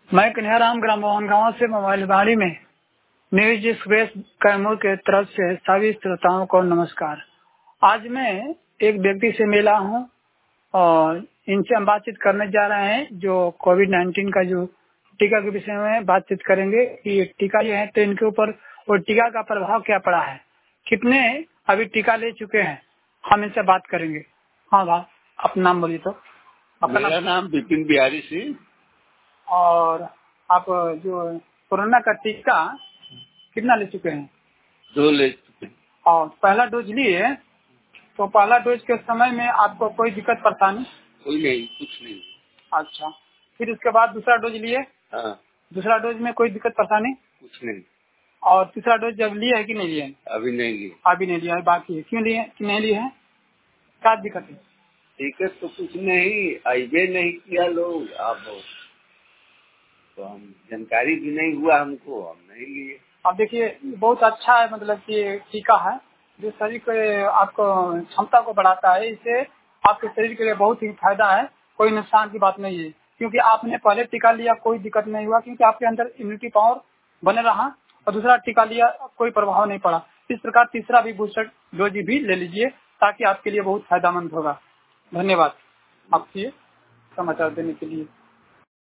मैं कन्हैयाराम ग्राम मोहन गांव से मोबाइल बाड़ी में न्यूज एक्सप्रेस कैमूर के तरफ से सभी श्रोताओं को नमस्कार। आज मैं एक व्यक्ति से मिला हूं और इनसे हम बातचीत करने जा रहे हैं जो कोविड-19 का जो टीका के विषय में बातचीत करेंगे कि ये टीका जो है तो इनके ऊपर वो टीका का प्रभाव क्या पड़ा है, कितने अभी टीका ले चुके हैं, हम इनसे बात करेंगे। हाँ भाई, अपना नाम बोलिए। तो मेरा नाम विपिन बिहारी सिंह। और आप जो कोरोना का टीका कितना ले चुके हैं? 2 ले चुके हैं। और पहला डोज लिए तो पहला डोज के समय में आपको कोई दिक्कत परेशानी? कोई नहीं, कुछ नहीं। अच्छा, फिर उसके बाद दूसरा डोज लिए? हाँ, दूसरा डोज में कोई दिक्कत परेशानी? कुछ नहीं। और तीसरा डोज जब लिए है कि नहीं लिए? अभी नहीं लिए। अभी नहीं लिया है, बाकी है। क्यों लिए कि नहीं लिए हैं? क्या दिक्कत है? दिक्कत तो कुछ नहीं, आइए नहीं किया लोग। आप तो हम जानकारी भी नहीं हुआ हमको, हम नहीं लिए। अब देखिए बहुत अच्छा है, मतलब कि टीका है जो शरीर के आपको क्षमता को बढ़ाता है। इससे आपके शरीर के लिए बहुत ही फायदा है, कोई नुकसान की बात नहीं है। क्योंकि आपने पहले टीका लिया कोई दिक्कत नहीं हुआ, क्योंकि आपके अंदर इम्यूनिटी पावर बने रहा, और दूसरा टीका लिया कोई प्रभाव नहीं पड़ा। इस प्रकार तीसरा भी बूस्टर डोज भी ले लीजिए ताकि आपके लिए बहुत फायदेमंद होगा। धन्यवाद आपसे समाचार देने के लिए।